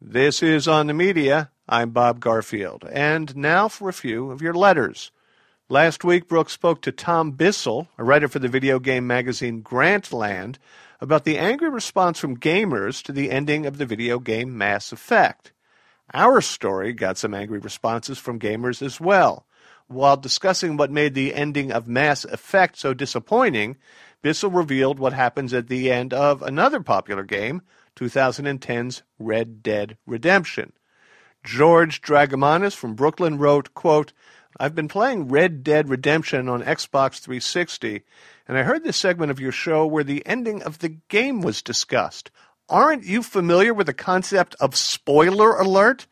This is On the Media. I'm Bob Garfield. And now for a few of your letters. Last week, Brooke spoke to Tom Bissell, a writer for the video game magazine Grantland, about the angry response from gamers to the ending of the video game Mass Effect. Our story got some angry responses from gamers as well. While discussing what made the ending of Mass Effect so disappointing, Bissell revealed what happens at the end of another popular game, 2010's Red Dead Redemption. George Dragomanis from Brooklyn wrote, quote, I've been playing Red Dead Redemption on Xbox 360, and I heard this segment of your show where the ending of the game was discussed. Aren't you familiar with the concept of spoiler alert?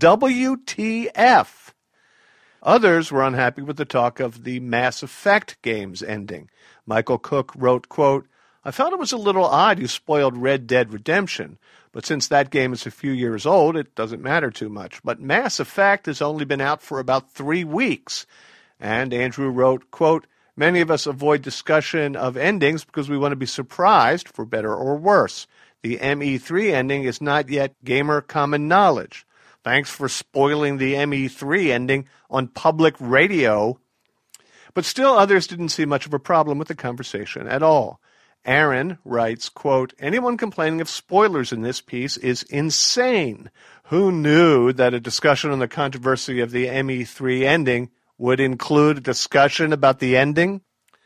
WTF! Others were unhappy with the talk of the Mass Effect game's ending. Michael Cook wrote, quote, I felt it was a little odd you spoiled Red Dead Redemption, but since that game is a few years old, it doesn't matter too much. But Mass Effect has only been out for about 3 weeks. And Andrew wrote, quote, many of us avoid discussion of endings because we want to be surprised, for better or worse. The ME3 ending is not yet gamer common knowledge. Thanks for spoiling the ME3 ending on public radio. But still others didn't see much of a problem with the conversation at all. Aaron writes, quote, anyone complaining of spoilers in this piece is insane. Who knew that a discussion on the controversy of the ME3 ending would include a discussion about the ending?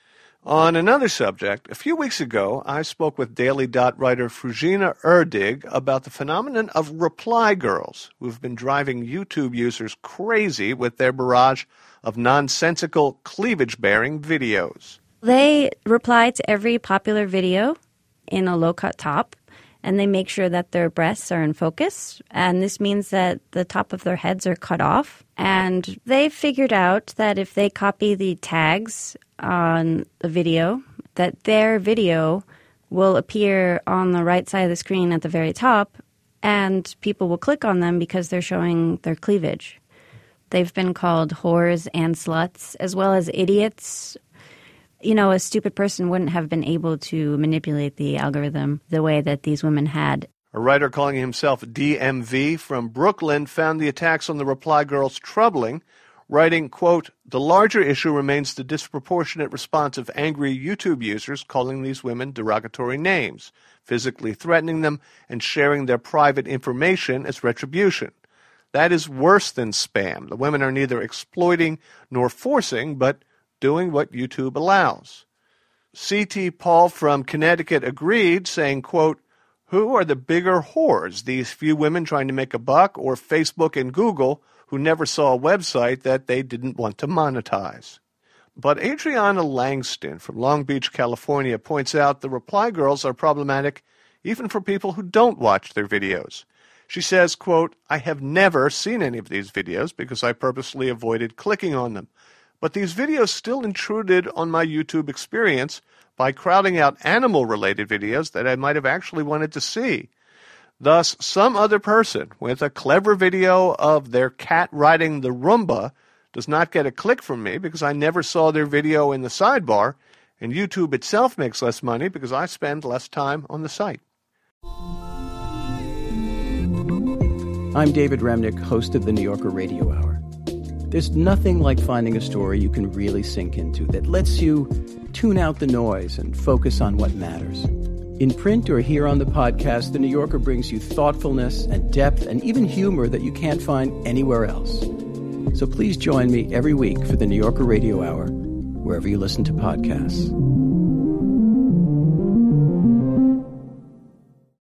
On another subject, a few weeks ago, I spoke with Daily Dot writer Fruzina Erdig about the phenomenon of reply girls, who've been driving YouTube users crazy with their barrage of nonsensical cleavage-bearing videos. They reply to every popular video in a low-cut top, and they make sure that their breasts are in focus. And this means that the top of their heads are cut off. And they figured out that if they copy the tags on the video, that their video will appear on the right side of the screen at the very top, and people will click on them because they're showing their cleavage. They've been called whores and sluts, as well as idiots. You know, a stupid person wouldn't have been able to manipulate the algorithm the way that these women had. A writer calling himself DMV from Brooklyn found the attacks on the reply girls troubling, writing, quote, the larger issue remains the disproportionate response of angry YouTube users calling these women derogatory names, physically threatening them, and sharing their private information as retribution. That is worse than spam. The women are neither exploiting nor forcing, but doing what YouTube allows. C.T. Paul from Connecticut agreed, saying, quote, who are the bigger whores, these few women trying to make a buck, or Facebook and Google who never saw a website that they didn't want to monetize? But Adriana Langston from Long Beach, California, points out the reply girls are problematic even for people who don't watch their videos. She says, quote, I have never seen any of these videos because I purposely avoided clicking on them. But these videos still intruded on my YouTube experience by crowding out animal-related videos that I might have actually wanted to see. Thus, some other person with a clever video of their cat riding the Roomba does not get a click from me because I never saw their video in the sidebar, and YouTube itself makes less money because I spend less time on the site. I'm David Remnick, host of the New Yorker Radio Hour. There's nothing like finding a story you can really sink into that lets you tune out the noise and focus on what matters. In print or here on the podcast, The New Yorker brings you thoughtfulness and depth and even humor that you can't find anywhere else. So please join me every week for the New Yorker Radio Hour, wherever you listen to podcasts.